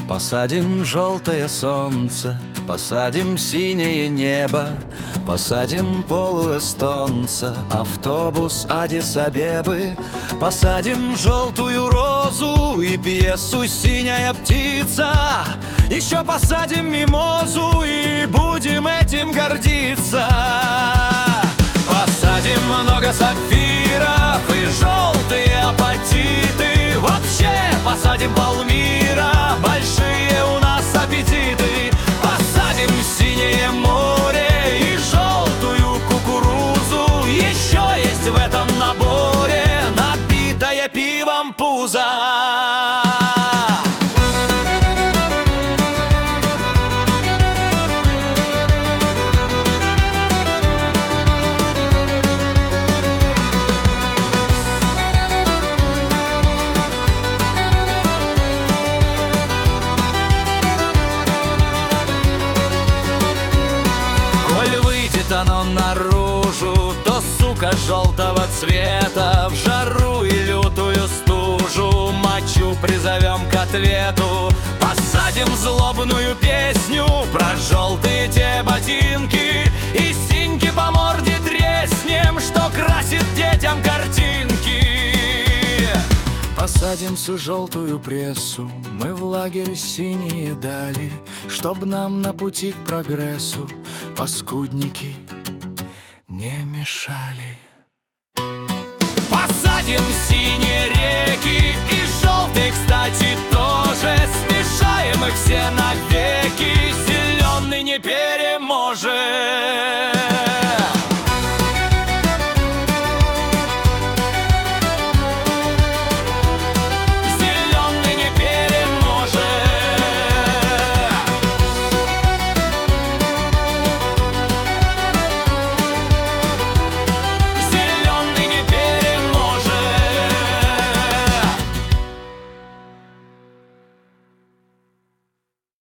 Посадим желтое солнце, посадим синее небо, посадим полуэстонца, автобус Аддис-Абебы. Посадим желтую розу и пьесу «Синяя птица». Еще посадим мимозу и будем этим гордиться. Посадим много сапфиров и желтые апатиты. Вообще посадим полмира, большие у нас аппетиты. Посадим синее море и желтую кукурузу. Еще есть в этом наборе набитое пивом пузо. Оно наружу, то сука желтого цвета. В жару и лютую стужу мочу призовем к ответу. Посадим злобную песню про желтые те ботинки и синьки по морде треснем, что красит детям картинки. Посадим всю желтую прессу, мы в лагерь синие дали, чтоб нам на пути к прогрессу паскудники не мешали. Посадим синие реки и желтые, кстати, тоже. Смешаем их все навеки, зеленый не переможет.